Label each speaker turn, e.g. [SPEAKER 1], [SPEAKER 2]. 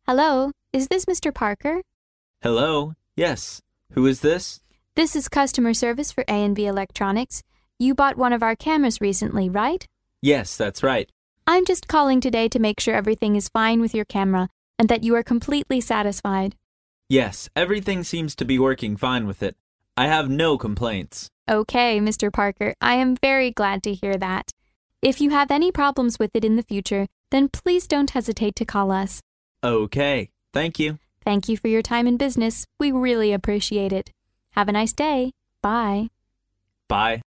[SPEAKER 1] Hello, is this Mr. Parker?
[SPEAKER 2] Hello? Yes. Who is this?
[SPEAKER 1] This is customer service for A&B Electronics. You bought one of our cameras recently, right?
[SPEAKER 2] Yes, that's right.
[SPEAKER 1] I'm just calling today to make sure everything is fine with your camera and that you are completely satisfied.
[SPEAKER 2] Yes, everything seems to be working fine with it. I have no complaints.
[SPEAKER 1] Okay, Mr. Parker, I am very glad to hear that. If you have any problems with it in the future, then please don't hesitate to call us.
[SPEAKER 2] Okay, thank you.
[SPEAKER 1] Thank you for your time and business. We really appreciate it. Have a nice day. Bye.
[SPEAKER 2] Bye.